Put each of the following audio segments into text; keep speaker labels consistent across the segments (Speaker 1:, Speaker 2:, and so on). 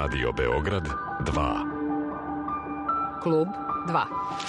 Speaker 1: Radio Beograd 2.
Speaker 2: Klub 2.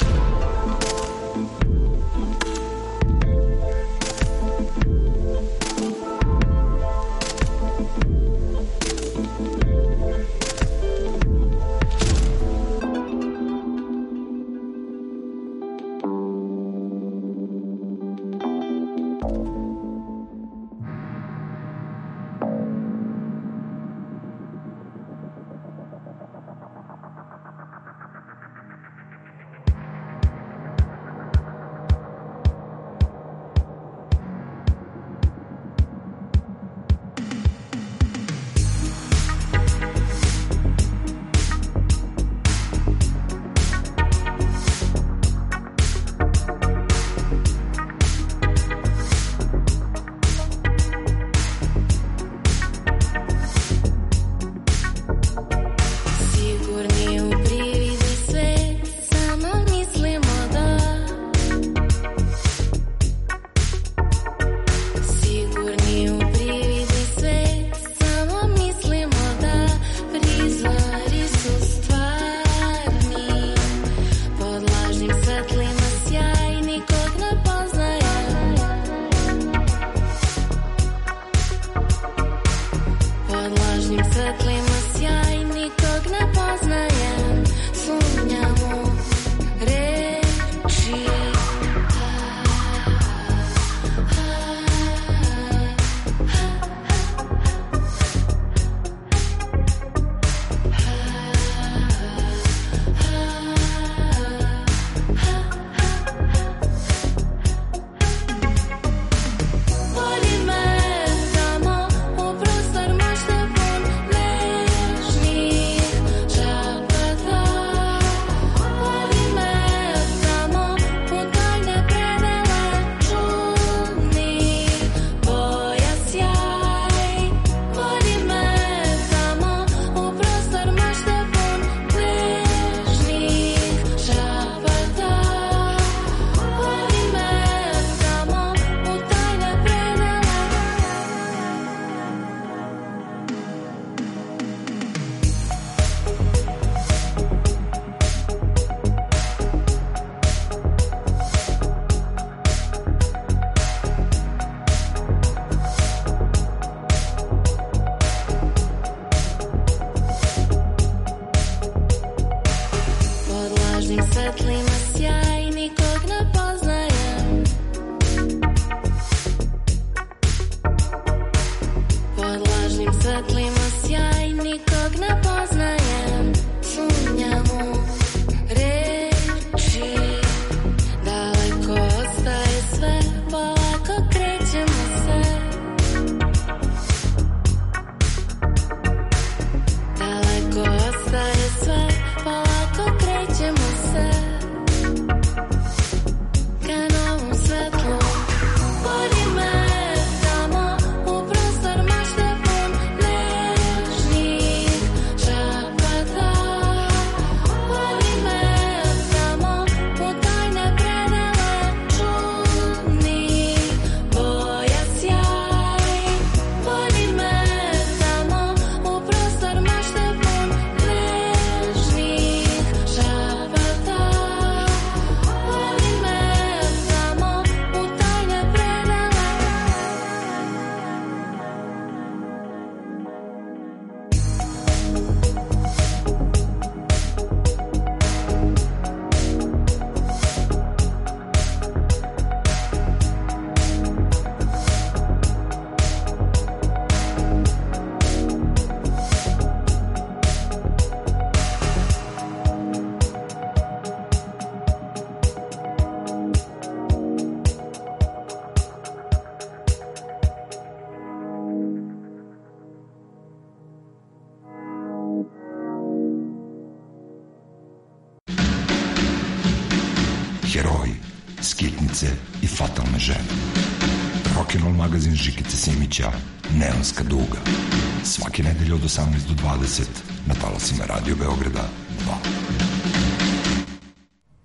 Speaker 3: Heroji, skitnice i fatalne žene. Rock'n'roll magazin Žikice Simića, Neonska duga. Svake nedelje od 18 do 20 na talasima Radio Beograda 2.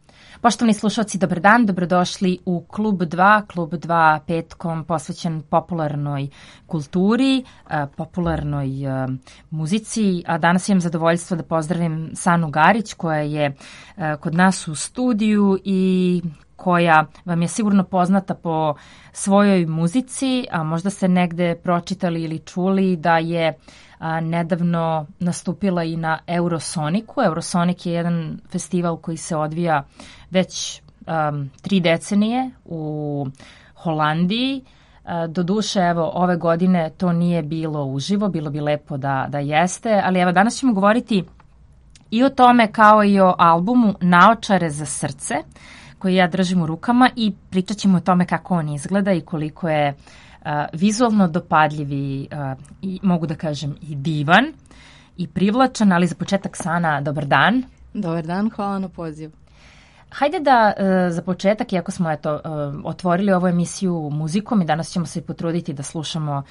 Speaker 4: Poštovani slušalci, dobar dan, dobrodošli u Klub 2, Klub 2 petkom posvećen popularnoj kulturi, popularnoj muzici, a danas imam zadovoljstvo da pozdravim Sanu Garić koja je kod nas u studiju i koja vam je sigurno poznata po svojoj muzici, a možda ste negde pročitali ili čuli da je nedavno nastupila i na Eurosoniku. Eurosonic je jedan festival koji se odvija već 3 decenije u Holandiji. Doduše, evo, ove godine to nije bilo uživo, bilo bi lepo da jeste, ali evo, danas ćemo govoriti i o tome kao i o albumu Naočare za srce, koji ja držim u rukama i pričat ćemo o tome kako on izgleda i koliko je vizualno dopadljiv i mogu da kažem i divan i privlačan, ali za početak Sana, dobar dan.
Speaker 5: Dobar dan, hvala na pozivu.
Speaker 4: Hajde da za početak, iako smo otvorili ovu emisiju muzikom i danas ćemo se potruditi da slušamo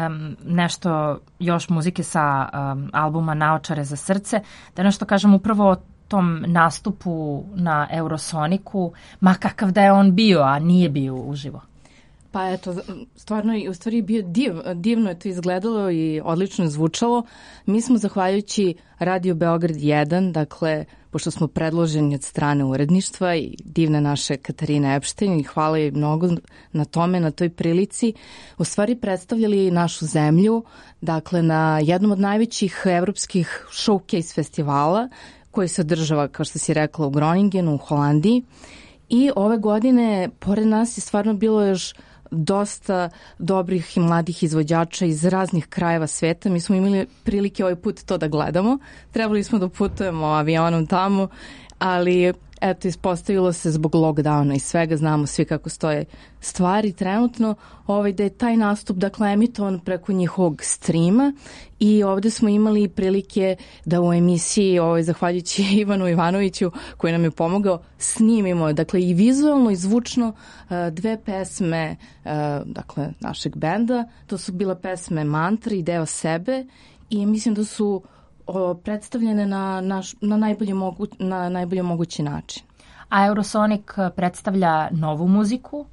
Speaker 4: nešto još muzike sa albuma Naočare za srce, da nešto kažem upravo o tom nastupu na Eurosoniku, ma kakav da je on bio, a nije bio uživo.
Speaker 5: Pa eto, stvarno u stvari bio divno je to izgledalo i odlično je zvučalo. Mi smo zahvaljujući Radio Beograd 1, dakle, pošto smo predloženi od strane uredništva i divne naše Katarine Epštajn i hvala joj mnogo na tome, na toj prilici, u stvari predstavljali našu zemlju, dakle, na jednom od najvećih evropskih showcase festivala koji se održava, kao što si rekla, u Groningenu, u Holandiji. I ove godine, pored nas je stvarno bilo još dosta dobrih i mladih izvođača iz raznih krajeva sveta. Mi smo imali prilike ovaj put to da gledamo. Trebali smo da putujemo avionom tamo, ali eto, ispostavilo se zbog lockdowna i svega, znamo svi kako stoje stvari trenutno, da je taj nastup, dakle, emitovan preko njihovog streama i ovde smo imali prilike da u emisiji, zahvaljujući Ivanu Ivanoviću koji nam je pomogao, snimimo, dakle, i vizualno i zvučno 2 pesme, dakle, našeg benda. To su bile pesme Mantra i Deo sebe i mislim da su predstavljene na najbolji mogući način.
Speaker 4: A Eurosonic predstavlja novu muziku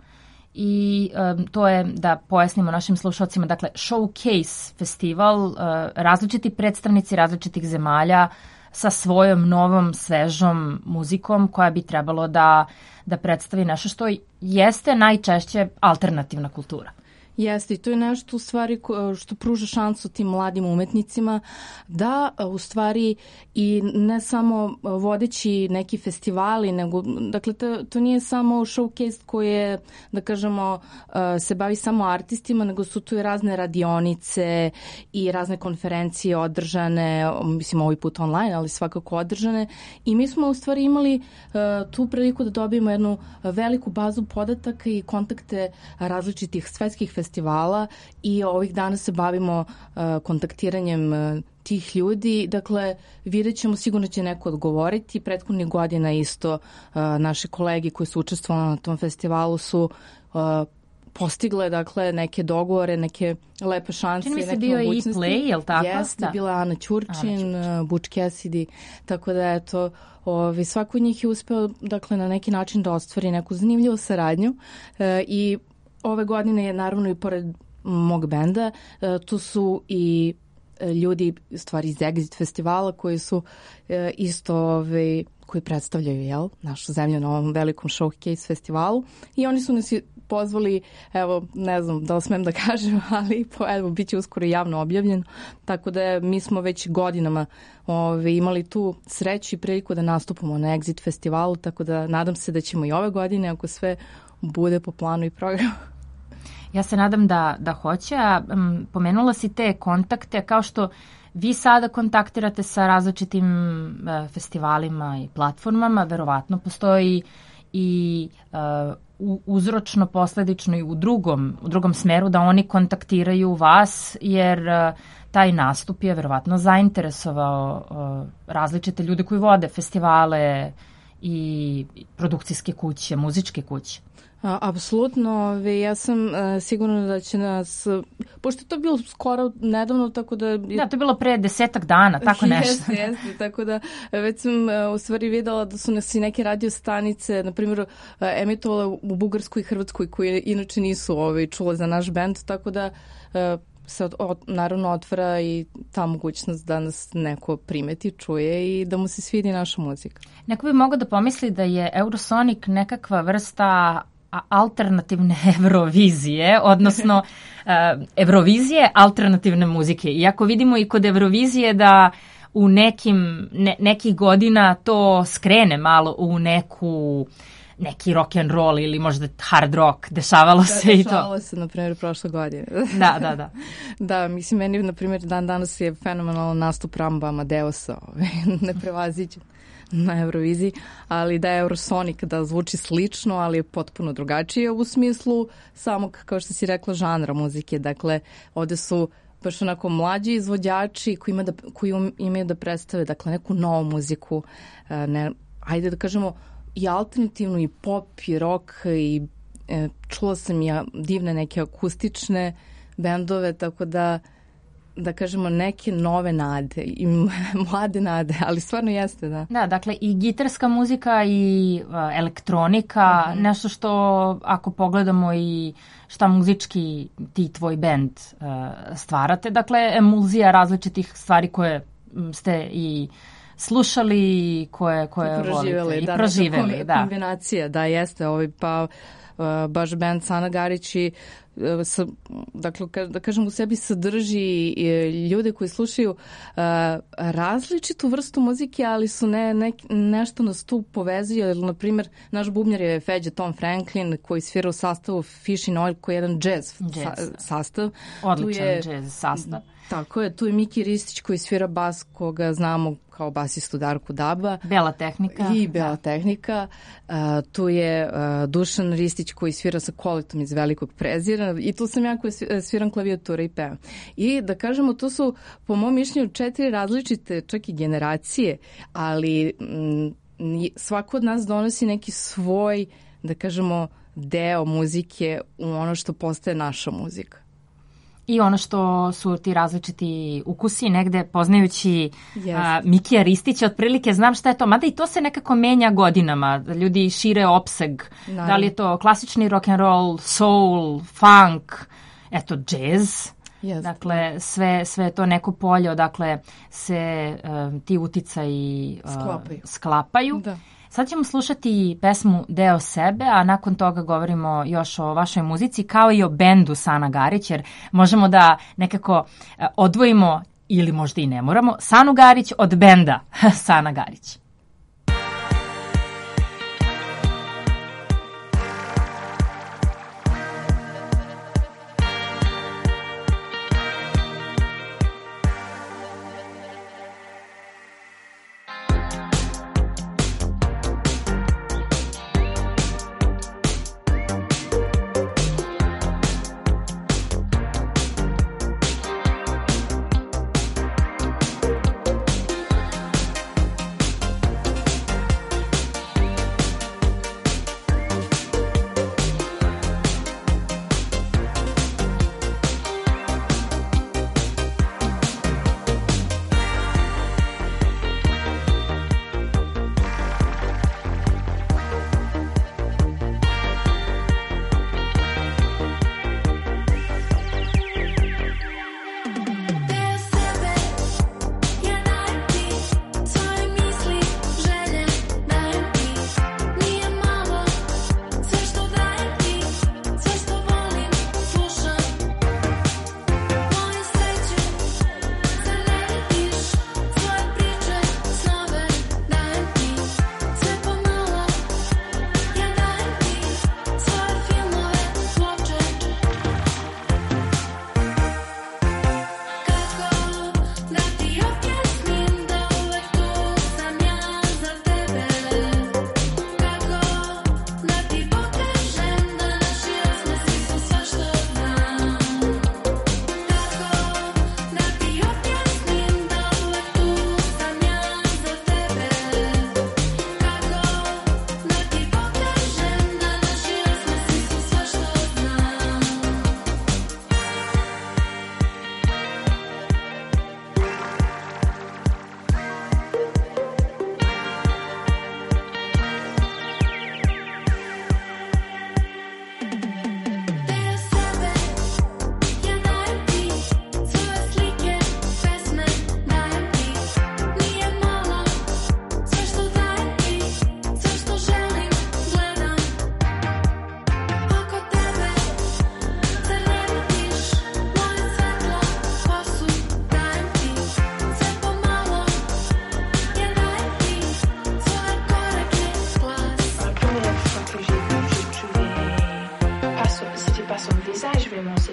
Speaker 4: i to je, da pojasnimo našim slušalcima, dakle, showcase festival, različiti predstavnici različitih zemalja sa svojom novom, svežom muzikom koja bi trebalo da predstavi nešto što jeste najčešće alternativna kultura.
Speaker 5: Jeste, i to je nešto u stvari što pruža šansu tim mladim umetnicima da u stvari i ne samo vodeći neki festivali, nego, dakle, to nije samo showcase koje, da kažemo, se bavi samo artistima, nego su tu i razne radionice i razne konferencije održane, mislim, ovaj put online, ali svakako održane, i mi smo u stvari imali tu priliku da dobijemo jednu veliku bazu podataka i kontakte različitih svetskih festivala i ovih dana se bavimo kontaktiranjem tih ljudi. Dakle, vidjet ćemo, sigurno će neko odgovoriti. Prethodnih godina isto naše kolege koji su učestvovali na tom festivalu su postigle, dakle, neke dogovore, neke lepe šanse.
Speaker 4: Čini mi se bio i Play, je li tako?
Speaker 5: Jeste, bila Ana Ćurčin, Butch Cassidy, tako da eto, svako od njih je uspeo, dakle, na neki način da ostvari neku zanimljivu saradnju i ove godine je naravno i pored mog benda, tu su i ljudi, stvari, iz Exit festivala koji su isto koji predstavljaju našu zemlju na ovom velikom showcase festivalu i oni su nas pozvali, evo, ne znam da li smem da kažem, ali evo, bit će uskoro javno objavljeno, tako da mi smo već godinama imali tu sreću i priliku da nastupamo na Exit festivalu, tako da nadam se da ćemo i ove godine, ako sve bude po planu i programu.
Speaker 4: Ja se nadam da hoće, a pomenula si te kontakte, kao što vi sada kontaktirate sa različitim festivalima i platformama, verovatno postoji i uzročno, posledično i u drugom smeru da oni kontaktiraju vas, jer taj nastup je verovatno zainteresovao različite ljude koji vode festivale i produkcijske kuće, muzičke kuće?
Speaker 5: Apsolutno, ja sam sigurna da će nas, pošto je to bilo skoro nedavno, tako da...
Speaker 4: Da, to je bilo pre 10 dana, tako nešto.
Speaker 5: Jeste, tako da već sam u stvari videla da su nas i neke radio stanice, na primjer, emitovale u Bugarskoj i Hrvatskoj, koje inače nisu čule za naš bend, tako da se naravno otvara i ta mogućnost da nas neko primeti, čuje i da mu se svidi naša muzika.
Speaker 4: Neko bi mogao da pomisli da je Eurosonic nekakva vrsta alternativne Eurovizije, odnosno Eurovizije alternativne muzike. Iako vidimo i kod Eurovizije da u nekih godina to skrene malo u neki rock and roll ili možda hard rock, dešavalo se i to.
Speaker 5: Dešavalo se, na primjer, prošle godine.
Speaker 4: Da.
Speaker 5: Da, mislim, meni, na primjer, danas je fenomenalan nastup Ramba Amadeusa, neprevaziđen na Euroviziji, ali da je Eurosonic da zvuči slično, ali je potpuno drugačije u smislu samog, kao što si rekla, žanra muzike. Dakle, ovde su baš onako mlađi izvođači koji imaju da predstave, dakle, neku novu muziku, ajde da kažemo, i alternativnu, i pop, i rock, i čula sam i divne neke akustične bendove, tako da kažemo neke nove nade i mlade nade, ali stvarno jeste, da.
Speaker 4: Da, dakle i gitarska muzika i elektronika, nešto što ako pogledamo i šta muzički ti tvoj bend stvarate, dakle emulzija različitih stvari koje ste i slušali, koje volite i proživeli. Da.
Speaker 5: Kombinacija, da, jeste. Pa baš band Sana Garić i dakle, da kažem, u sebi sadrži ljude koji slušaju različitu vrstu muzike, ali su nešto nas tu povezuje. Na primjer, naš bubnjar je Feđa Tom Franklin, koji svira u sastavu Fish in Oil, koji je jedan jazz sastav.
Speaker 4: Odličan jazz sastav.
Speaker 5: Tako je, tu je Miki Ristić koji svira bas, koga znamo kao basistu Darku Daba.
Speaker 4: Bela tehnika.
Speaker 5: I Bela tehnika. Tu je Dušan Ristić koji svira sa Koletom iz Velikog Prezira. I tu sam ja koji sviram klavijatura i pevam. I da kažemo, to su po mom mišljenju 4 različite čak i generacije, ali svako od nas donosi neki svoj, da kažemo, deo muzike u ono što postaje naša muzika.
Speaker 4: I ono što su ti različiti ukusi, negde poznajući Mikija Ristića, otprilike znam šta je to, mada i to se nekako menja godinama, ljudi šire opseg, da li je to klasični rock and roll, soul, funk, eto, jazz, dakle sve je to neko polje odakle se ti uticaji sklapaju. Da. Sad ćemo slušati pesmu Deo sebe, a nakon toga govorimo još o vašoj muzici, kao i o bendu Sana Garić, jer možemo da nekako odvojimo, ili možda i ne moramo, Sanu Garić od benda Sana Garić.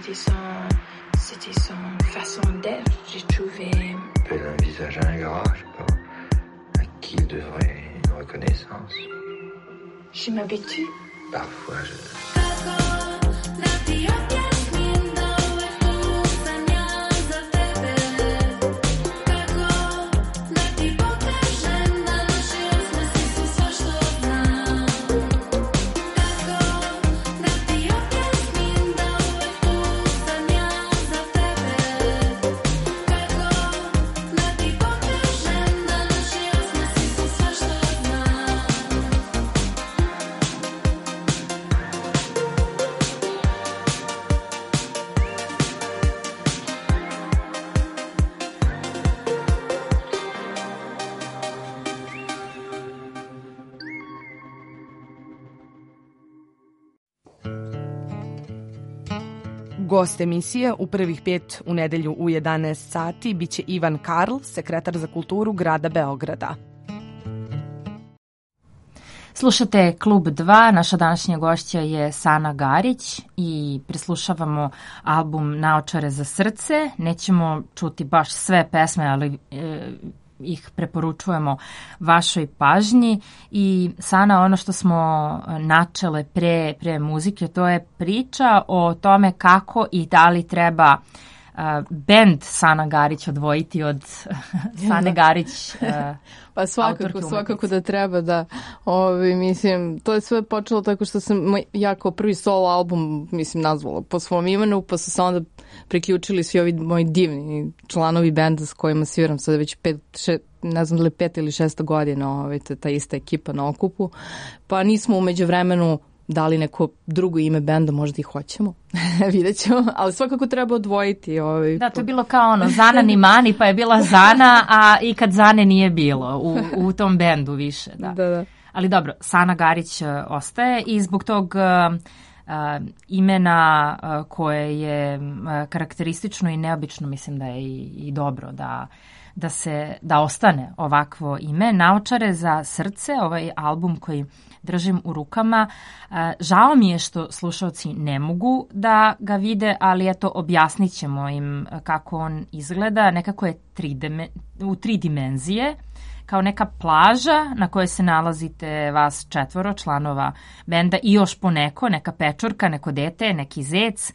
Speaker 6: c'était son façon d'être, j'ai trouvé.
Speaker 7: Elle a un visage ingrat, je sais pas, à qui il devrait une reconnaissance.
Speaker 6: Je m'habitue.
Speaker 7: Parfois, je...
Speaker 8: Gost emisije u prvih 5 u nedelju u 11 sati biće Ivan Karl, sekretar za kulturu grada Beograda.
Speaker 4: Slušate Klub 2, naša današnja gošća je Sana Garić i preslušavamo album Naočare za srce. Nećemo čuti baš sve pesme, ali ih preporučujemo vašoj pažnji. I Sana, ono što smo načele pre muzike, to je priča o tome kako i da li treba bend Sana Garić odvojiti od Sane Garić.
Speaker 5: Pa svakako da treba da, mislim, to je sve počelo tako što sam ja kao prvi solo album, mislim, nazvala po svom imenu, pa su se onda priključili svi ovi moji divni članovi benda s kojima sviram sada već 5 ili 6 godina, ta ista ekipa na okupu, pa nismo u međuvremenu dali neko drugo ime benda, možda i hoćemo, vidjet ćemo, ali svakako treba odvojiti.
Speaker 4: Da, to je bilo kao ono, Zana ni Mani, pa je bila Zana, a i kad Zane nije bilo u tom bendu više. Da. Ali dobro, Sana Garić ostaje i zbog tog imena koje je karakteristično i neobično, mislim da je i dobro da ostane ovakvo ime. Naočare za srce, ovaj album koji držim u rukama. Žao mi je što slušalci ne mogu da ga vide, ali eto, objasnit ćemo im kako on izgleda. Nekako je u 3 dimenzije, kao neka plaža na kojoj se nalazite vas 4 članova benda i još po neka pečurka, neko dete, neki zec.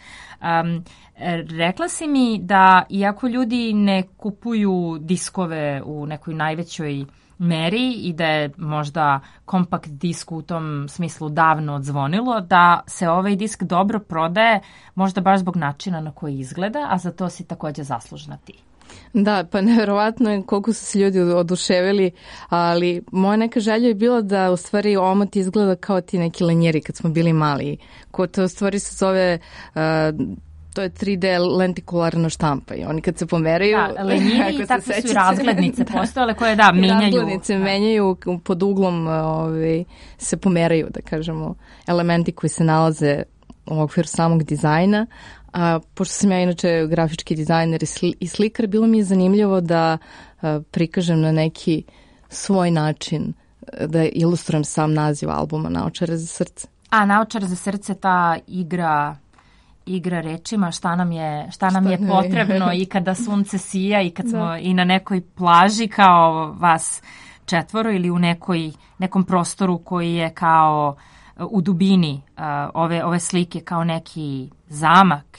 Speaker 4: Rekla si mi da iako ljudi ne kupuju diskove u nekoj najvećoj meri i da je možda kompakt disk u tom smislu davno odzvonilo, da se ovaj disk dobro prodaje, možda baš zbog načina na koji izgleda, a za to si također zaslužna ti.
Speaker 5: Da, pa nevjerovatno je koliko su se ljudi oduševili, ali moja neka želja je bila da u stvari omot izgleda kao ti neki lenjeri kad smo bili mali. Ko to u stvari se zove... to je 3D lentikularna štampa i oni kad se pomeraju...
Speaker 4: Da, lenjiri i tako su i razglednice postojale koje menjaju.
Speaker 5: Razglednice menjaju, pod uglom se pomeraju, da kažemo, elementi koji se nalaze u okviru samog dizajna. A pošto sam ja inače grafički dizajner i slikar, bilo mi je zanimljivo da prikažem na neki svoj način, da ilustrujem sam naziv albuma Naočare za srce.
Speaker 4: A Naočare za srce, ta igra rečima, šta nam je potrebno i kada sunce sija i kad smo i na nekoj plaži kao vas 4 ili u nekom prostoru koji je kao u dubini ove slike kao neki zamak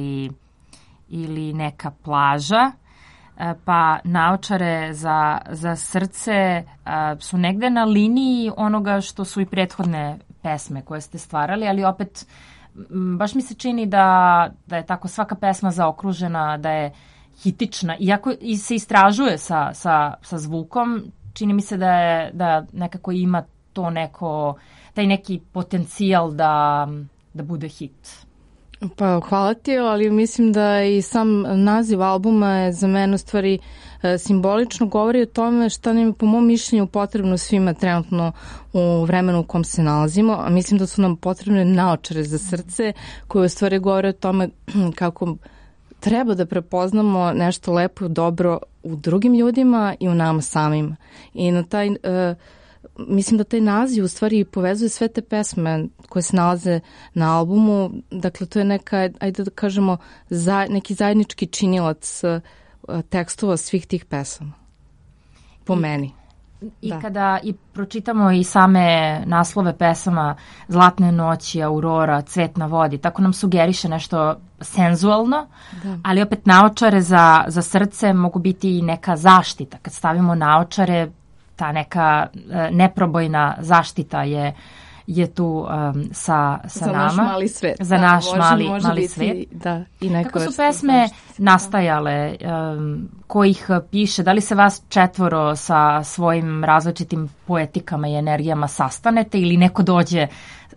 Speaker 4: ili neka plaža, pa Naočare za srce su negde na liniji onoga što su i prethodne pesme koje ste stvarali, ali opet baš mi se čini da je tako svaka pesma zaokružena, da je hitična, iako se istražuje sa zvukom, čini mi se da nekako ima to taj neki potencijal da bude hit.
Speaker 5: Pa hvala ti, ali mislim da i sam naziv albuma je za mene u stvari simbolično govori o tome šta nam je po mom mišljenju potrebno svima trenutno u vremenu u kom se nalazimo, a mislim da su nam potrebne naočare za srce koje u stvari govore o tome kako treba da prepoznamo nešto lepo i dobro u drugim ljudima i u nama samima. I na taj mislim da taj naziv u stvari povezuje sve te pesme koje se nalaze na albumu. Dakle, to je neka, ajde da kažemo, neki zajednički činilac tekstova svih tih pesama. Po meni.
Speaker 4: I kada i pročitamo i same naslove pesama Zlatne noći, Aurora, Cvet na vodi, tako nam sugeriše nešto senzualno, ali opet naočare za srce mogu biti i neka zaštita. Kad stavimo naočare, ta neka neprobojna zaštita je tu sa
Speaker 5: za
Speaker 4: nama.
Speaker 5: Naš mali svet.
Speaker 4: Za naš mali
Speaker 5: biti,
Speaker 4: svet.
Speaker 5: Da, i
Speaker 4: kako su pesme nastajale? Ko ih piše? Da li se vas četvoro sa svojim različitim poetikama i energijama sastanete ili neko dođe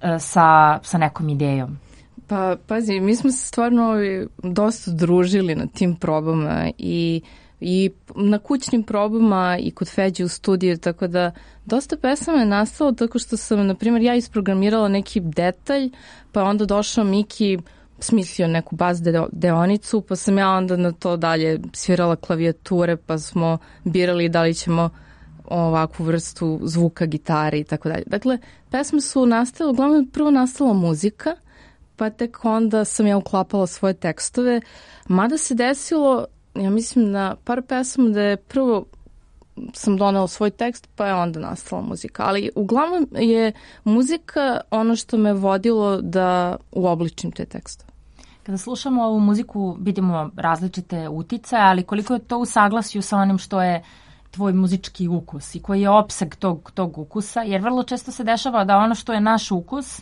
Speaker 4: sa nekom idejom?
Speaker 5: Pa, pazi, mi smo se stvarno dosta družili na tim probama i na kućnim probama i kod Feđe u studiju, tako da dosta pesama je nastalo tako što sam, na primjer, ja isprogramirala neki detalj, pa onda došao Miki, smislio neku bas deonicu, pa sam ja onda na to dalje svirala klavijature, pa smo birali da li ćemo ovakvu vrstu zvuka gitare i tako dalje. Dakle, pesme su nastale, uglavnom prvo nastala muzika, pa tek onda sam ja uklapala svoje tekstove, mada se desilo, ja mislim na par pesama da je prvo sam donela svoj tekst, pa je onda nastala muzika. Ali uglavnom je muzika ono što me vodilo da uobličim te tekstove.
Speaker 4: Kada slušamo ovu muziku vidimo različite uticaje, ali koliko je to u saglasju sa onim što je tvoj muzički ukus i koji je opseg tog ukusa, jer vrlo često se dešava da ono što je naš ukus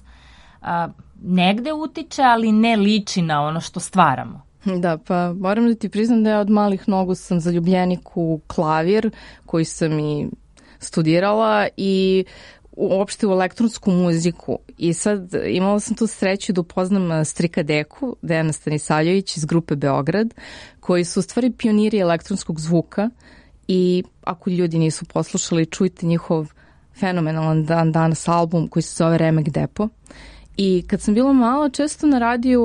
Speaker 4: negde utiče, ali ne liči na ono što stvaramo.
Speaker 5: Da, pa moram da ti priznam da ja od malih nogu sam zaljubljenik u klavir koji sam i studirala i uopšte u elektronsku muziku. I sad imala sam tu sreću da upoznam Strika Deku, Dejana Stanisavljević iz grupe Beograd, koji su u stvari pioniri elektronskog zvuka i ako ljudi nisu poslušali, čujte njihov fenomenalan dan danas album koji se zove Remek Depo. I kad sam bila mala, često na radiju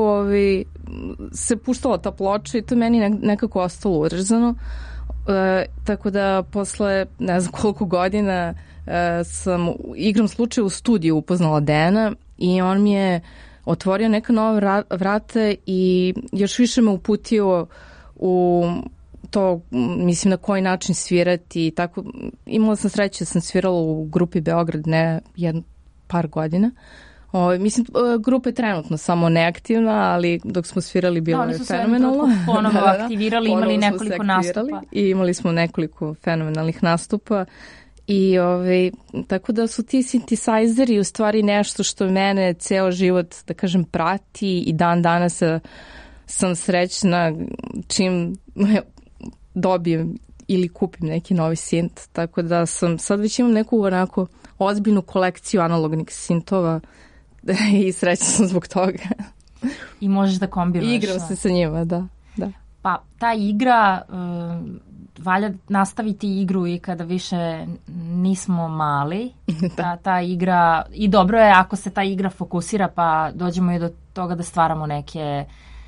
Speaker 5: se puštala ta ploča i to meni nekako ostalo urezano. Tako da posle ne znam koliko godina sam igrom slučaja u studiju upoznala Dejana i on mi je otvorio neka nova vrata i još više me uputio u to, mislim, na koji način svirati i tako. Imala sam sreće da sam svirala u grupi Beograd par godina. Mislim, grupa je trenutno samo neaktivna, ali dok smo svirali bilo je fenomenalno.
Speaker 4: Oni su se ponovo aktivirali, imali nekoliko nastupa.
Speaker 5: I imali smo nekoliko fenomenalnih nastupa. I tako da su ti synthesizeri u stvari nešto što mene ceo život, da kažem, prati i dan danas sam srećna čim dobijem ili kupim neki novi synth. Tako da sad već imam neku onako ozbiljnu kolekciju analognih sintova i srećna sam zbog toga.
Speaker 4: I možeš da kombinuješ.
Speaker 5: Igram se sa njima, da.
Speaker 4: Pa ta igra, valja nastaviti igru i kada više nismo mali. Ta igra, i dobro je ako se ta igra fokusira pa dođemo i do toga da stvaramo neke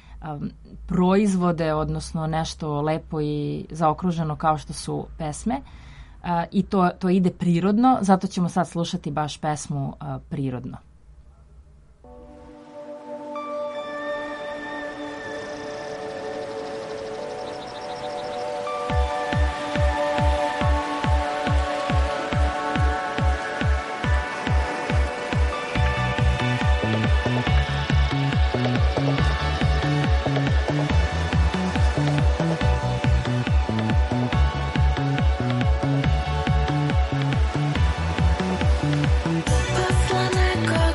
Speaker 4: proizvode, odnosno nešto lepo i zaokruženo kao što su pesme. I to ide prirodno, zato ćemo sad slušati baš pesmu Prirodno.
Speaker 9: Posla nekog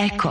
Speaker 9: Eko.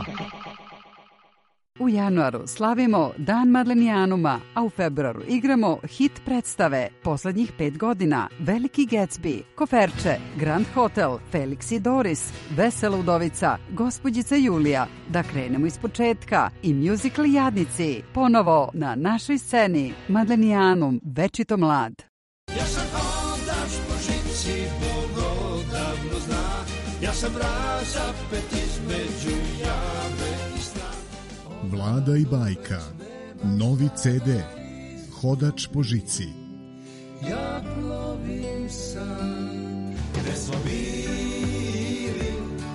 Speaker 10: U januaru slavimo Dan Madlenijanuma, a u februaru igramo hit predstave poslednjih 5 godina Veliki Gatsby, Koferče, Grand Hotel, Felix i Doris, Vesela udovica, Gospođica Julija, Da krenemo iz početka i musical Jadnici. Ponovo na našoj sceni Madlenijanum, večito mlad.
Speaker 11: Ja sam hodač po žici, Bog odavno zna, ja sam razapet između jame i sna.
Speaker 12: Vlada i bajka, novi CD, Hodač po žici.
Speaker 11: Ja plovim sam, gde smo bili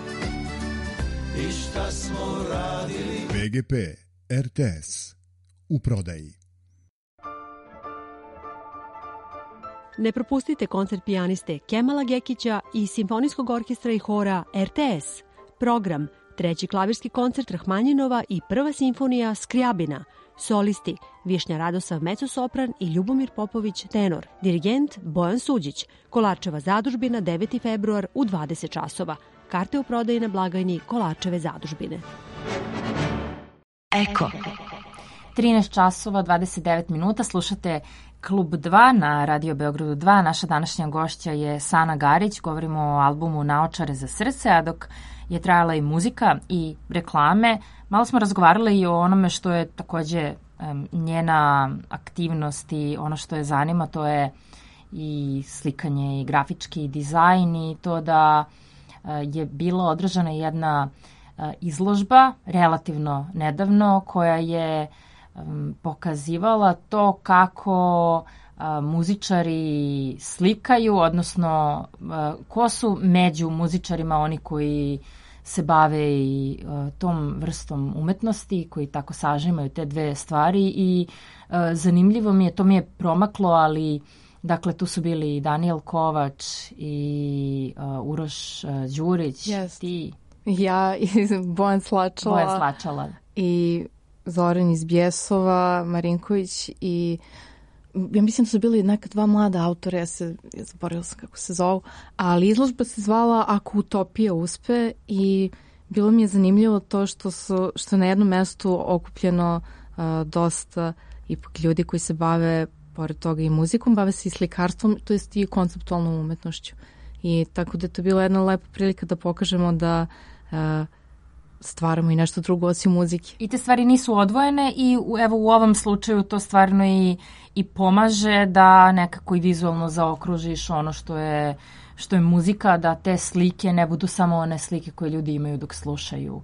Speaker 11: i šta smo radili.
Speaker 12: PGP RTS u prodaji.
Speaker 13: Ne propustite koncert pijaniste Kemala Gekića i Simfonijskog orkestra i hora RTS. Program: treći klavirski koncert Rahmanjinova i prva simfonija Skrijabina. Solisti: Višnja Radosav mecosopran i Ljubomir Popović tenor. Dirigent: Bojan Suđić. Kolarčeva zadužbina 9. februar u 20 časova. Karte u prodaji na blagajni Kolarčeve zadužbine.
Speaker 9: Eko.
Speaker 4: 13 časova 29 minuta, slušate Klub 2 na Radio Beogradu 2. Naša današnja gošća je Sana Garić, govorimo o albumu Naočare za srce, a dok je trajala i muzika i reklame, malo smo razgovarali i o onome što je takođe njena aktivnost i ono što je zanima, to je i slikanje i grafički dizajn i to da je bila održana jedna izložba relativno nedavno koja je pokazivala to kako muzičari slikaju, odnosno ko su među muzičarima oni koji se bave i tom vrstom umetnosti, koji tako sažimaju te dve stvari i zanimljivo mi je, to mi je promaklo, ali dakle tu su bili Daniel Kovač i Uroš Đurić, ti.
Speaker 5: Ja i Bojan Slačala. I Zoran iz Bjesova, Marinković i ja mislim da su bili neka dva mlada autora, ja zaboravila sam kako se zovu, ali izložba se zvala Ako utopija uspe i bilo mi je zanimljivo to što na jednom mestu okupljeno dosta ipak ljudi koji se bave, pored toga i muzikom, bave se i slikarstvom, to jest i konceptualnom umetnošću. I tako da je to bila jedna lepa prilika da pokažemo da stvaramo i nešto drugo osim muzike.
Speaker 4: I te stvari nisu odvojene i evo u ovom slučaju to stvarno i pomaže da nekako i vizualno zaokružiš ono što je muzika, da te slike ne budu samo one slike koje ljudi imaju dok slušaju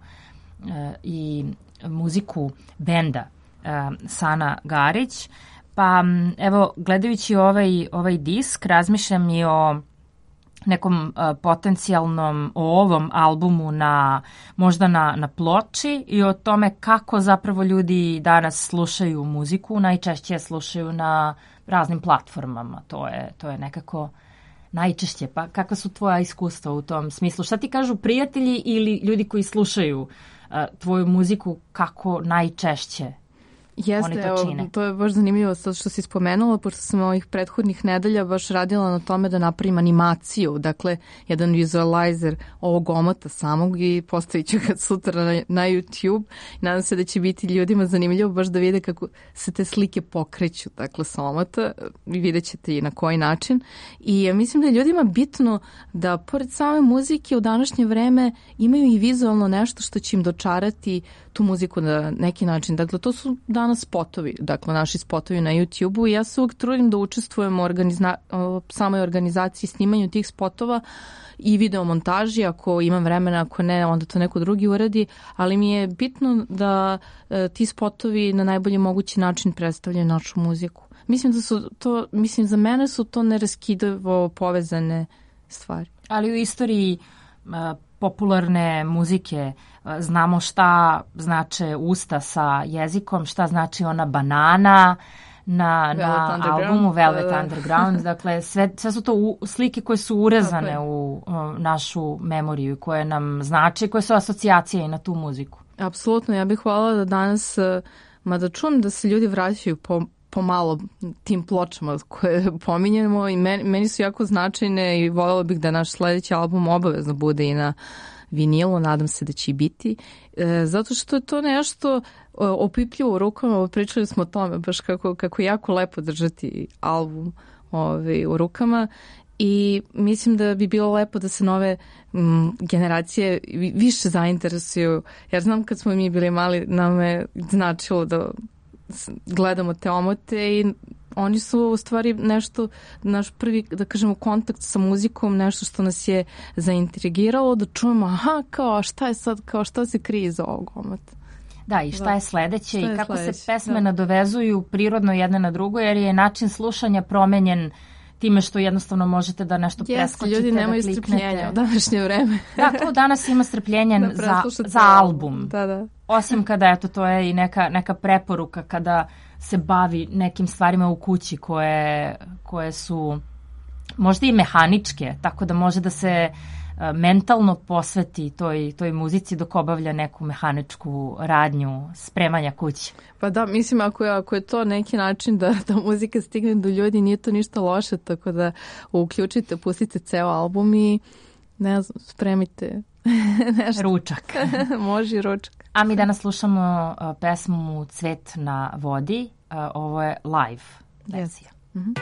Speaker 4: i muziku benda Sana Garić. Pa evo, gledajući ovaj disk, razmišljam i o nekom potencijalnom, o ovom albumu možda na ploči i o tome kako zapravo ljudi danas slušaju muziku, najčešće slušaju na raznim platformama, to je nekako najčešće. Pa kakva su tvoja iskustva u tom smislu? Šta ti kažu prijatelji ili ljudi koji slušaju tvoju muziku, kako najčešće
Speaker 5: Jeste, evo, to je baš zanimljivo što si spomenula, pošto sam ovih prethodnih nedelja baš radila na tome da napravim animaciju, dakle, jedan vizualizer ovog omota samog i postavit ću ga sutra na YouTube. Nadam se da će biti ljudima zanimljivo baš da vide kako se te slike pokreću, dakle, sa omota, i vidjet ćete i na koji način. I mislim da je ljudima bitno da, pored same muzike, u današnje vreme imaju i vizualno nešto što će im dočarati tu muziku na neki način. Dakle, to su danas spotovi, dakle, naši spotovi na YouTube-u i ja se uvijek trudim da učestvujem u samoj organizaciji snimanju tih spotova i videomontaži, ako imam vremena, ako ne, onda to neko drugi uradi, ali mi je bitno da ti spotovi na najbolji mogući način predstavljaju našu muziku. Mislim za mene su to neraskidivo povezane stvari.
Speaker 4: Ali u istoriji popularne muzike znamo šta znače usta sa jezikom, šta znači ona banana na albumu Velvet Underground. Dakle, sve su to slike koje su urezane u našu memoriju, koje nam znače, koje su asocijacije i na tu muziku.
Speaker 5: Apsolutno, ja bih hvala da danas, mada čujem da se ljudi vraćaju pomalo tim pločama koje pominjemo i meni su jako značajne i voljela bih da naš sledeći album obavezno bude i na vinilu, nadam se da će i biti, zato što je to nešto opipljivo u rukama, pričali smo o tome, baš kako je jako lepo držati album u rukama i mislim da bi bilo lepo da se nove generacije više zainteresuju, jer znam kad smo mi bili mali, nam je značilo da gledamo te omote i oni su u stvari nešto, naš prvi, da kažemo, kontakt sa muzikom, nešto što nas je zaintrigiralo, da čujemo, aha, kao, šta je sad, kao, šta se krije iza ovog omota.
Speaker 4: Da, i šta je sledeće i kako se pesme nadovezuju prirodno jedne na drugo, jer je način slušanja promenjen time što jednostavno možete da nešto preskočite,
Speaker 5: ljudi nemaju
Speaker 4: da kliknete.
Speaker 5: strpljenja u današnje vreme.
Speaker 4: Da, to danas ima strpljenja za album.
Speaker 5: Da.
Speaker 4: Osim kada, eto, to je i neka preporuka kada se bavi nekim stvarima u kući koje su možda i mehaničke, tako da može da se mentalno posveti toj muzici dok obavlja neku mehaničku radnju spremanja kuće.
Speaker 5: Pa da, mislim ako je to neki način da muzika stigne do ljudi, nije to ništa loše, tako da uključite, pustite ceo album i ne znam, spremite nešto.
Speaker 4: Ručak.
Speaker 5: Može i ručak.
Speaker 4: A mi danas slušamo pesmu Cvet na vodi. Ovo je live verzija.
Speaker 5: Yes.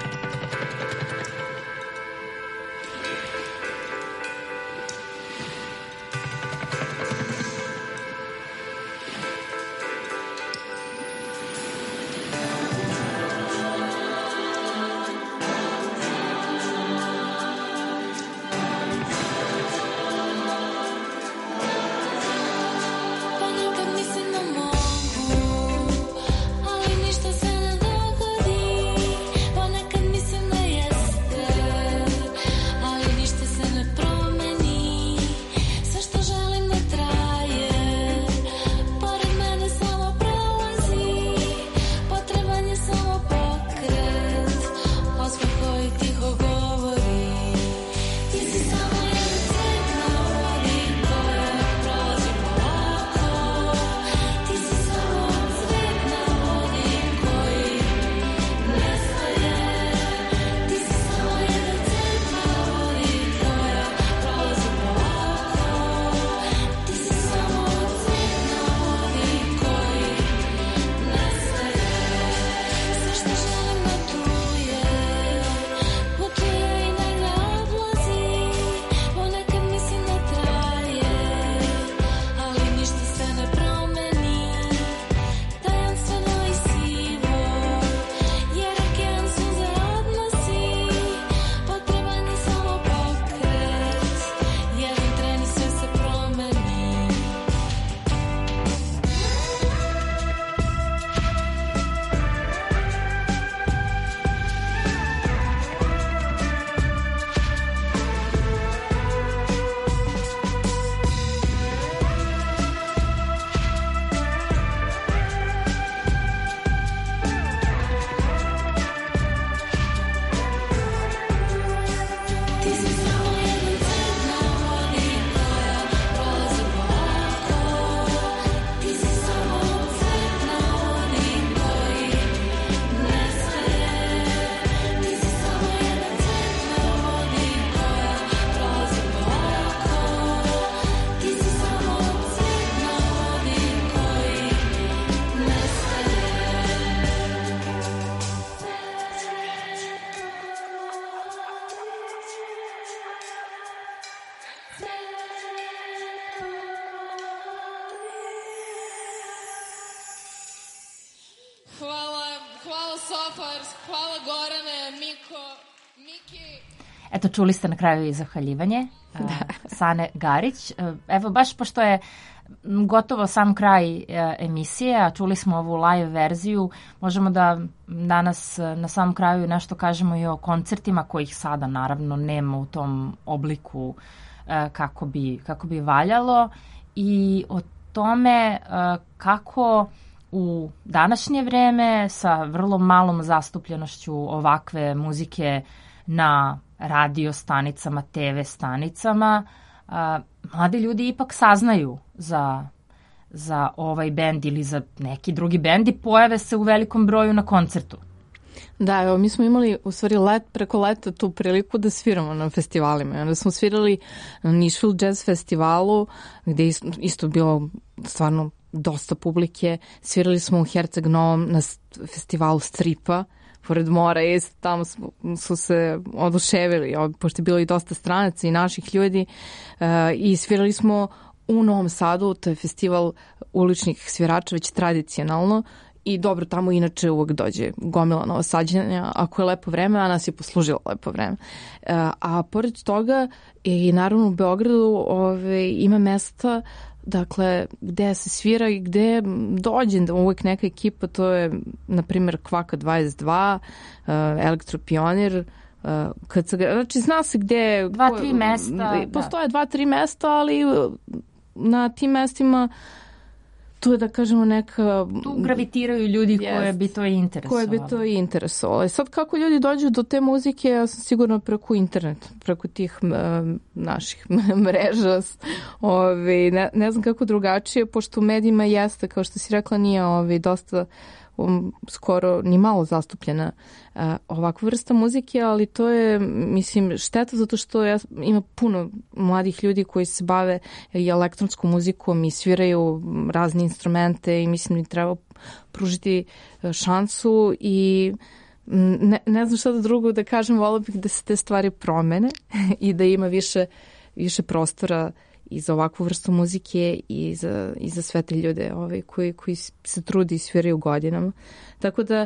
Speaker 9: Hvala Sofar, hvala Gorane, Miko, Miki.
Speaker 4: Eto, čuli ste na kraju i zahvaljivanje Sane Garić. Evo, baš pošto je gotovo sam kraj emisije, a čuli smo ovu live verziju, možemo da danas na samom kraju nešto kažemo i o koncertima kojih sada naravno nema u tom obliku kako bi valjalo i o tome kako u današnje vreme sa vrlo malom zastupljenošću ovakve muzike na radio stanicama, TV stanicama, mladi ljudi ipak saznaju za ovaj bend ili za neki drugi bend i pojave se u velikom broju na koncertu.
Speaker 5: Da, evo, mi smo imali u stvari preko leta tu priliku da sviramo na festivalima. Onda smo svirali na Nashville Jazz festivalu, gde je isto bilo stvarno dosta publike. Svirali smo u Herceg Novom na festivalu stripa, pored mora, i tamo su se oduševili, pošto je bilo i dosta stranaca i naših ljudi, i svirali smo u Novom Sadu, to je festival uličnih svirača, već tradicionalno, i dobro, tamo inače uvek dođe gomila Novosađanja ako je lepo vreme, a nas je poslužilo lepo vreme. A pored toga, i naravno u Beogradu ima mesta, dakle, gde se svira i gde dođe uvek neka ekipa, to je, na primjer, Kvaka 22, Elektropionir, znači zna se gde...
Speaker 4: 2-3 mesta.
Speaker 5: Postoje 2-3 mesta, ali na tim mestima tu je, da kažemo, neka...
Speaker 4: Tu gravitiraju ljudi koje bi to interesovalo.
Speaker 5: Sad kako ljudi dođu do te muzike, ja sam sigurno preko interneta, preko tih naših mreža. Ne znam kako drugačije, pošto u medijima jeste, kao što si rekla, nije dosta skoro ni malo zastupljena ovakva vrsta muzike, ali to je, mislim, šteta zato što ima puno mladih ljudi koji se bave i elektronskom muzikom i sviraju razne instrumente i mislim da treba pružiti šansu i ne znam šta da drugo da kažem, volio bih da se te stvari promene i da ima više prostora i za ovakvu vrstu muzike i za sve te ljude koji se trudi i sviraju godinama. Tako da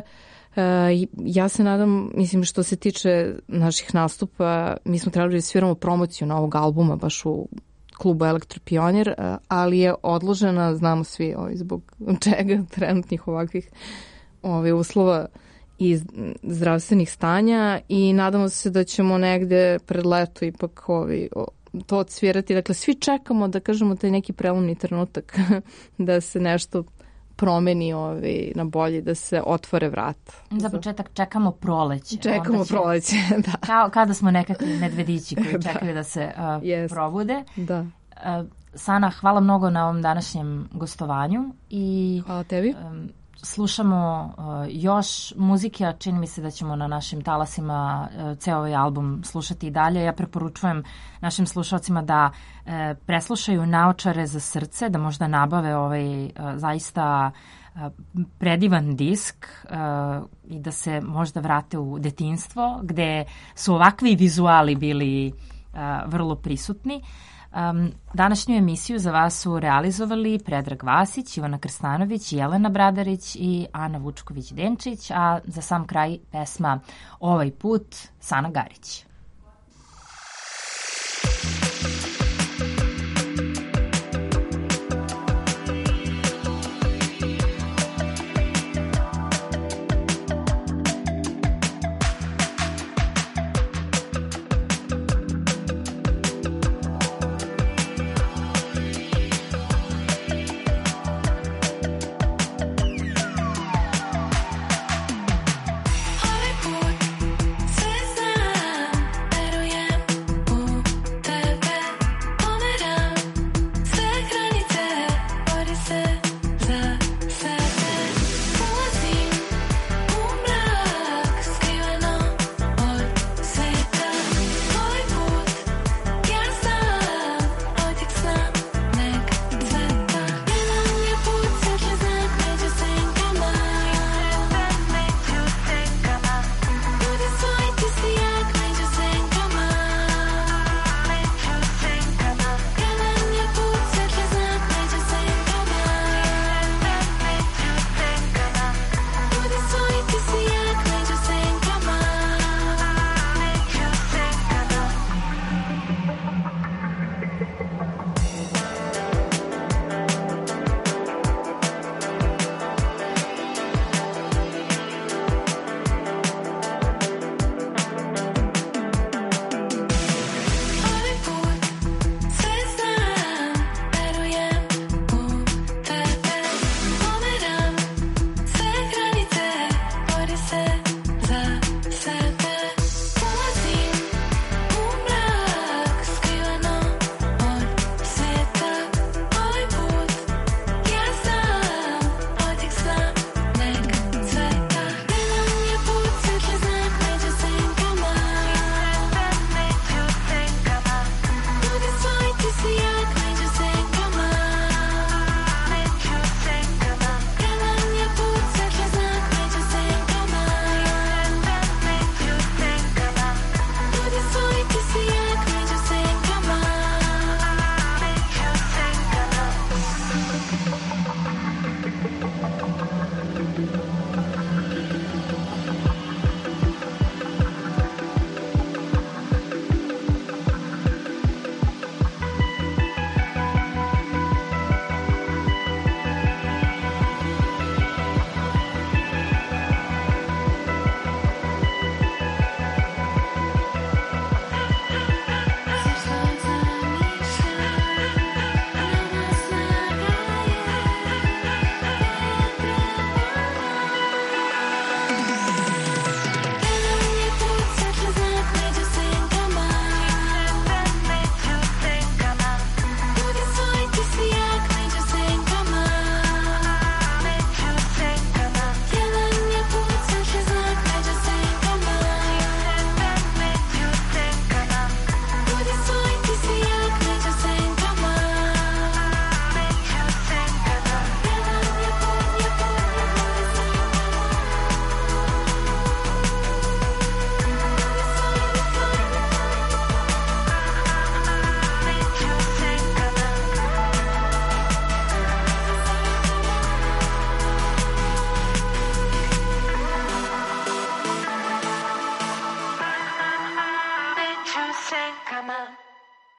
Speaker 5: ja se nadam, mislim, što se tiče naših nastupa, mi smo trebali da sviramo promociju novog albuma baš u klubu Elektropionir, ali je odložena, znamo svi zbog čega, trenutnih ovakvih uslova i zdravstvenih stanja, i nadamo se da ćemo negde pred leto ipak to odsvirati. Dakle, svi čekamo, da kažemo, taj neki prelomni trenutak da se nešto promeni na bolje, da se otvore vrata.
Speaker 4: Za početak čekamo proleće.
Speaker 5: Proleće, da.
Speaker 4: Kao kada smo nekakvi medvedići koji čekaju da se probude.
Speaker 5: Da.
Speaker 4: Sana, hvala mnogo na ovom današnjem gostovanju.
Speaker 5: Hvala tebi.
Speaker 4: Slušamo još muzike, a čini mi se da ćemo na našim talasima ceo ovaj album slušati i dalje. Ja preporučujem našim slušalcima da preslušaju Naočare za srce, da možda nabave ovaj zaista predivan disk i da se možda vrate u detinjstvo, gde su ovakvi vizuali bili vrlo prisutni. Današnju emisiju za vas su realizovali Predrag Vasić, Ivana Krstanović, Jelena Bradarić i Ana Vučković-Denčić, a za sam kraj pesma Ovaj put Sana Garić.